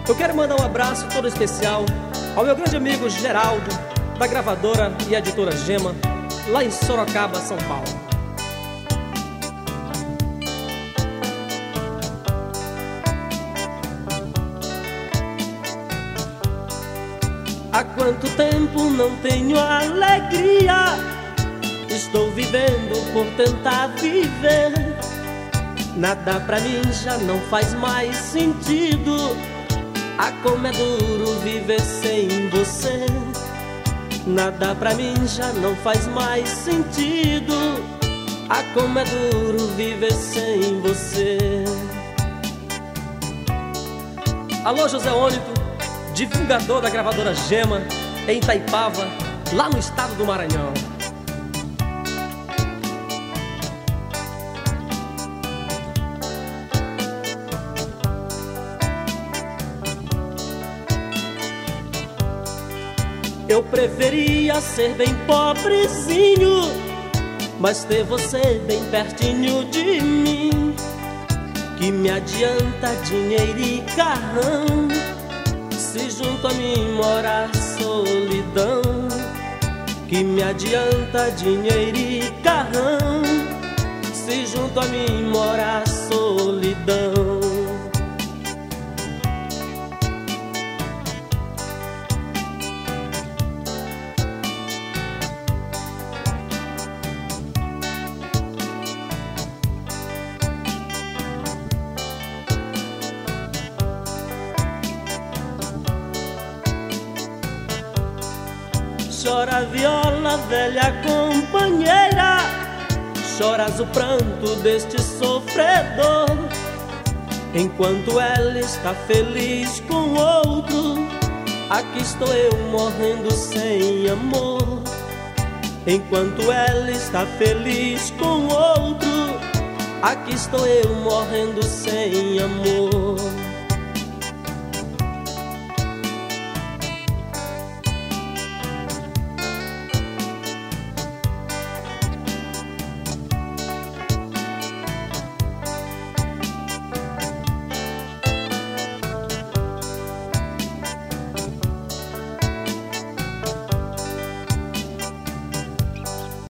Eu quero mandar um abraço todo especial ao meu grande amigo Geraldo, da gravadora e editora Gema, lá em Sorocaba, São Paulo. Há quanto tempo não tenho alegria, estou vivendo por tentar viver. Nada pra mim já não faz mais sentido. Ah, como é duro viver sem você. Nada pra mim já não faz mais sentido. Ah, como é duro viver sem você. Alô, José Ônito, divulgador da gravadora Gema, em Itaipava, lá no estado do Maranhão. Eu preferia ser bem pobrezinho, mas ter você bem pertinho de mim. Que me adianta dinheiro e carrão, se junto a mim mora a solidão. Que me adianta dinheiro e carrão, se junto a mim mora a solidão. Chora viola, velha companheira, choras o pranto deste sofredor. Enquanto ela está feliz com outro, aqui estou eu morrendo sem amor. Enquanto ela está feliz com outro, aqui estou eu morrendo sem amor.